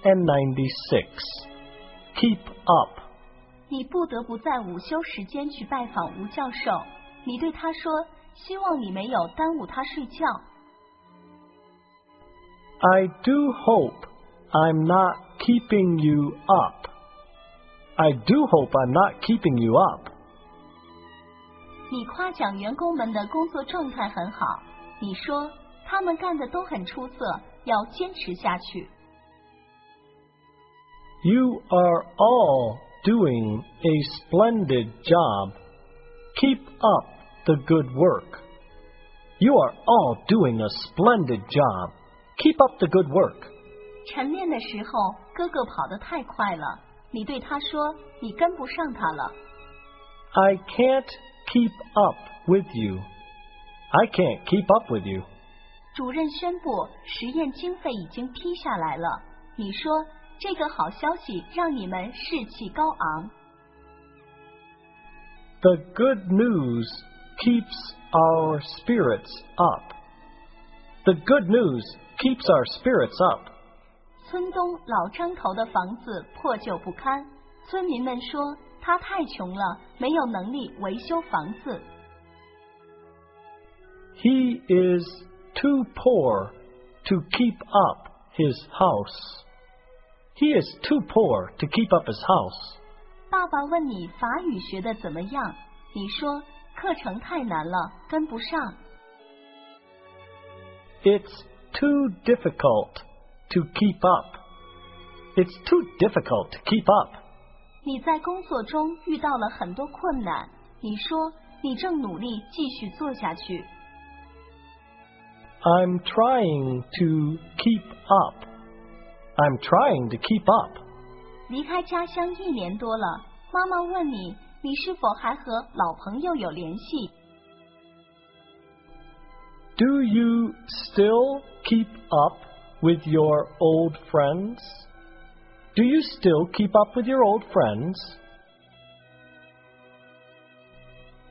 196. Keep up. 你不得不在午休时间去拜访吴教授。你对他说，希望你没有耽误他睡觉。 I do hope I'm not keeping you up. I do hope I'm not keeping you up. 你夸奖员工们的工作状态很好。你说，他们干得都很出色，要坚持下去。 You are all doing a splendid job. Keep up the good work. You are all doing a splendid job. Keep up the good work. 晨练的时候，哥哥跑得太快了。你对他说，你跟不上他了。 I can't keep up with you. I can't keep up with you. 主任宣布，实验经费已经批下来了。你说，这个好消息让你们士气高昂。 The good news keeps our spirits up. The good news keeps our spirits up. 村东老张头的房子破旧不堪，村民们说他太穷了，没有能力维修房子。 He is too poor to keep up his house. He is too poor to keep up his house. 爸爸问你法语学得怎么样？你说课程太难了，跟不上。 It's too difficult to keep up. It's too difficult to keep up. 你在工作中遇到了很多困难，你说你正努力继续做下去。 I'm trying to keep up. I'm trying to keep up. 离开家乡1年多了，妈妈问你，你是否还和老朋友有联系？ Do you still keep up with your old friends? Do you still keep up with your old friends?